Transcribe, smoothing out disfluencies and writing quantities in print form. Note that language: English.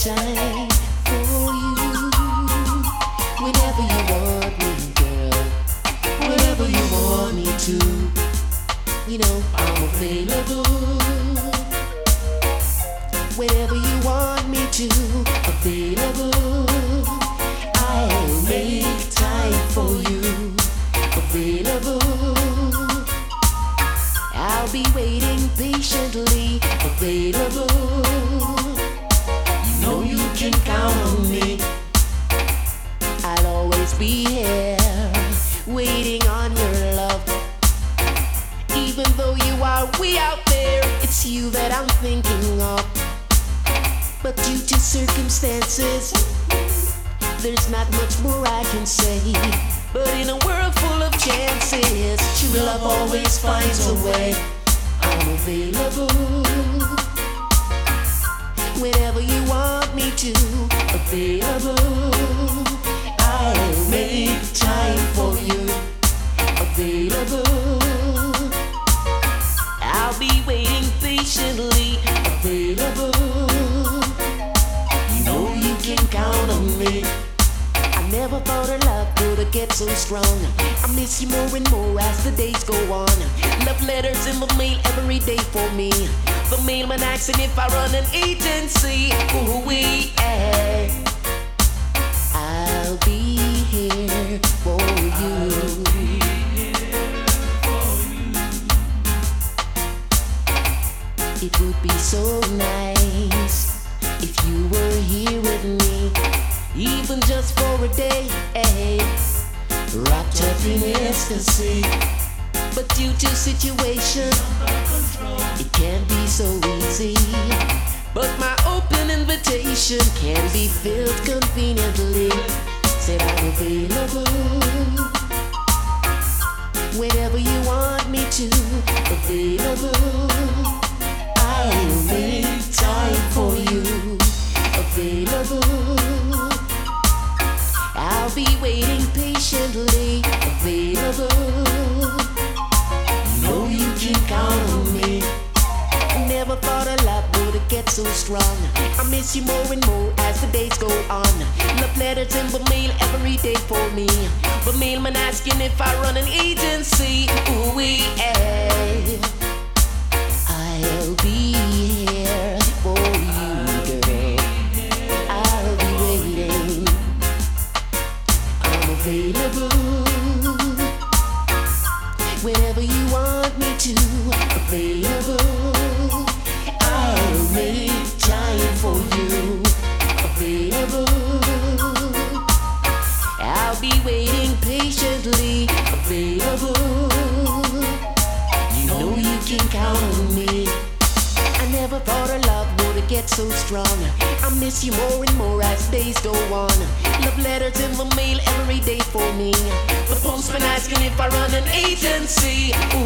time for you. Whenever you want me, girl. Whenever you want me to. You know I'm available. Whenever you want me to. Available. I'll make time for you. Available. I'll be waiting patiently. Available. You know you can count on me. I'll always be here, waiting on your love. Even though you are way out there, it's you that I'm thinking of. But due to circumstances, there's not much more I can say. But in a world full of chances, true love always finds a way. I'm available. Whenever you want me to. Available. I'll make time for you. Available. I'll be waiting patiently. Available. You know you can count on me. I never thought our love would get so strong. I miss you more and more as the days go on. Love letters in the mail every day for me. The mailman asking if I run an agency. Ooh, I'll be here for you. It would be so nice if you were here with me, even just for a day, wrapped up in ecstasy. But due to situation, it can't be so easy. But my open invitation can be filled conveniently. Said I'm available. Whenever you want me to. Available. I'll make time for you. Available. I'll be waiting patiently. Available. You know you can count on me. I never thought a love would get so strong. I miss you more and more as the days go on. Love letters in the mail every day for me. The mailman asking if I run an agency. Ooh, I'll be here for you, girl. I'll be waiting. I'm available. Whenever you want me to. Available. I'll make time for you. Available. I'll be waiting patiently. Available. You know you can count on me. I never thought our love would get so strong. I miss you more and more as days go on. Love letters in the mail every day for me. The postman asking if I run an agency. Ooh,